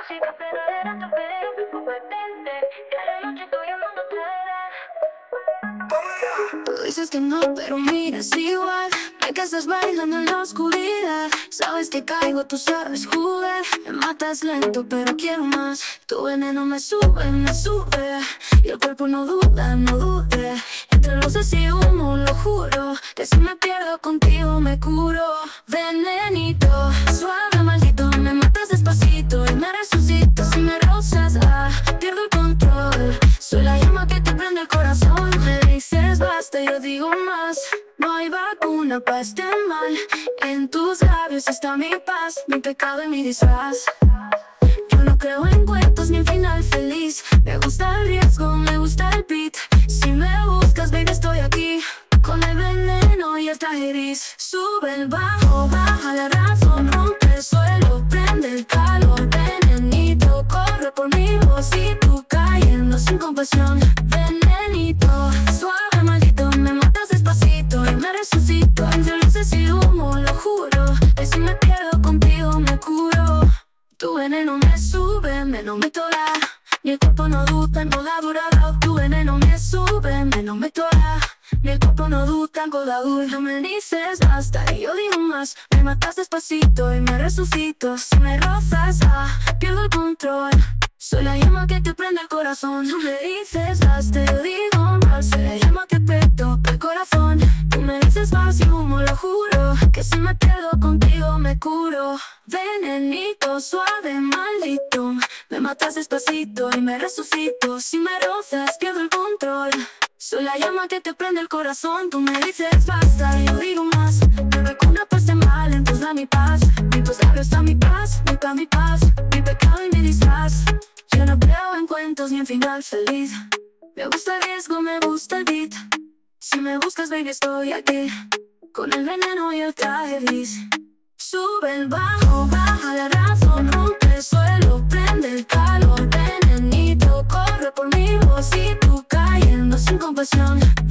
música, pero era tu fe. Competente, cada noche estoy llamándote. Tú dices que no, pero miras igual. Me que estás bailando en la oscuridad. Sabes que caigo, tú sabes jugar. Me matas lento, pero quiero más. Tu veneno me sube, me sube. Y el cuerpo no duda, no dude. Entre luces y humo, lo juro. Que si me pierdo contigo me curo. Venenito, suave, maldito. Me matas despacito y me resucito. Si me rozas, pierdo el control. Soy la llama que te prende el corazón. Me dices basta, yo digo más. No hay vacuna para este mal. En tus labios está mi paz, mi pecado y mi disfraz. Yo no creo en cuentos ni en final feliz. Me gusta el riesgo, me gusta el beat. Si me buscas, baby, estoy aquí. Con el veneno y el traje gris. Sube el bajo, baja la razón. Rompe el suelo, prende el calor. Venenito, corre por mi voz. Y tú cayendo sin compasión. Venenito, suave, maldito. Me matas despacito y me resucito. Entre luces y humo, lo juro. Que si me pierdo contigo me curo. Tu veneno me sube, me no me tola. Mi cuerpo no duda, no da durada. Tu veneno me sube, me no me tola. Mi cuerpo no duda, no da dura. Me dices basta y yo digo más. Me matas despacito y me resucito. Si me rozas, pierdo el control. Soy la llama que te prende el corazón. Tú me dices basta, yo digo más. Soy la llama que te toca el corazón. Tú me dices más y humo, lo juro. Que si me pierdo contigo me curo. Venenito, suave, maldito. Me matas despacito y me resucito. Si me rozas, pierdo el control. Soy la llama que te prende el corazón. Tú me dices basta y yo digo más. Me vacuna para este mal, en tus da mi paz. En tus labios está mi paz, mi paz. Mi pecado y mi disfraz. Yo no creo en cuentos ni en final feliz. Me gusta el riesgo, me gusta el beat. Si me buscas, baby, estoy aquí. Con el veneno y el traje gris. Sube el bajo, baja la razón. Rompe el suelo, prende el calor. Venenito, corre por mi voz. Y tú cayendo sin compasión.